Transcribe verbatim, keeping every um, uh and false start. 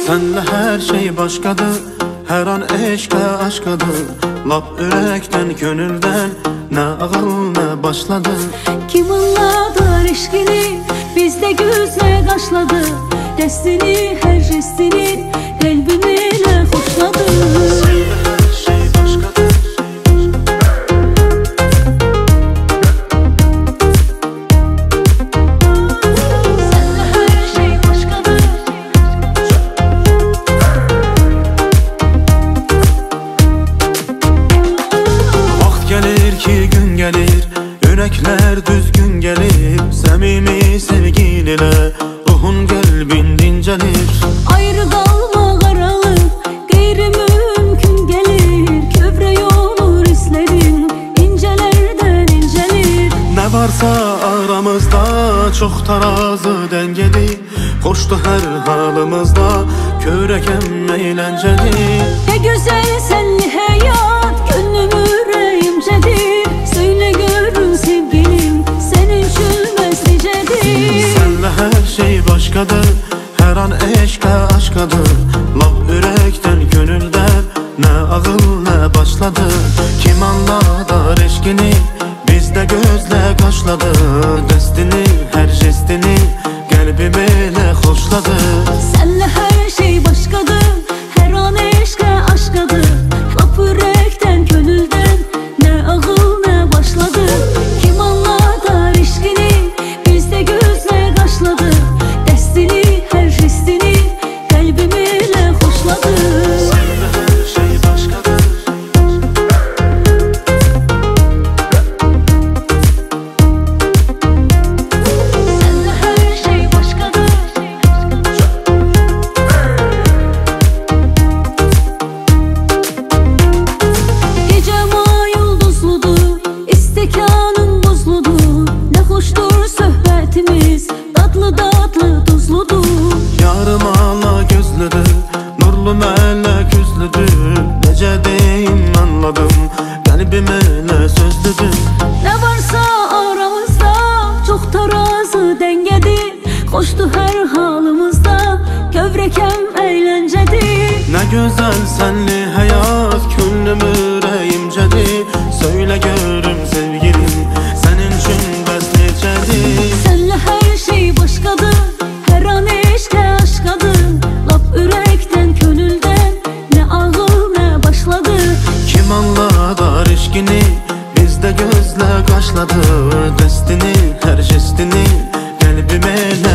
Senle her şey başkadır, her an eşke aşkadır. Lap yürekten, gönülden, ne ağıl ne başladı. Kim anladı eşkini, bizde gözle kaşladı. Destini, her jestini, kalbimle hoşladı. Yürekler düzgün gelir, samimi sevgiliyle ruhun kalbin dincelir. Ayrı kalma karalı, gayri mümkün gelir. Köprü olur hislerin, incelerden incelir. Ne varsa aramızda çok terazi dengeli. Hoştu her halımızda, köreken eğlenceli. Ne güzel senli hayat, gönlüm yüreğimcedir. Söyle görün sevgilim, senin çülmez nicedir. Senle her şey başkadır, her an eşke aşkadır. Lap yürekten, gönülden, ne ağıl ne başladı. Kim anladı eşkini, bizde gözle kaşladı. Destini, her jestini, kalbimle hoşladı. Senle her şey başkadır, her an eşke aşkadır. Lap yürekten, gönülden, ne ağıl ne başladı. Kim anladı eşkini, bizde gözle kaşladı. Destini, her jestini, kalbimle hoşladı. Senle her şey başkadır. Senle her şey başkadır. Gecem ay yıldızlıdır, istekanım buzludur. Ne hoştur sohbetimiz, tatlı tatlı tuzludur. Yarım ala gözlüdür, nurlu melek yüzlüdür. Nece deyim anladım, kalbimle sözlüdür. Ne varsa aramızda çok terazi dengedir. Hoştu her halımızda, kövrekem eğlencedir. Ne güzel senli hayat, gönlüm yüreğimcedir. Söyle görüm sevgilim, senin için bes necedir. Senle her şey başkadır, her an eşke aşkadır. Lap yürekten, gönülden, ne ağıl ne başladı. Kim anladı eşkini, bizde gözle kaşladı. Destini, her jestini, kalbime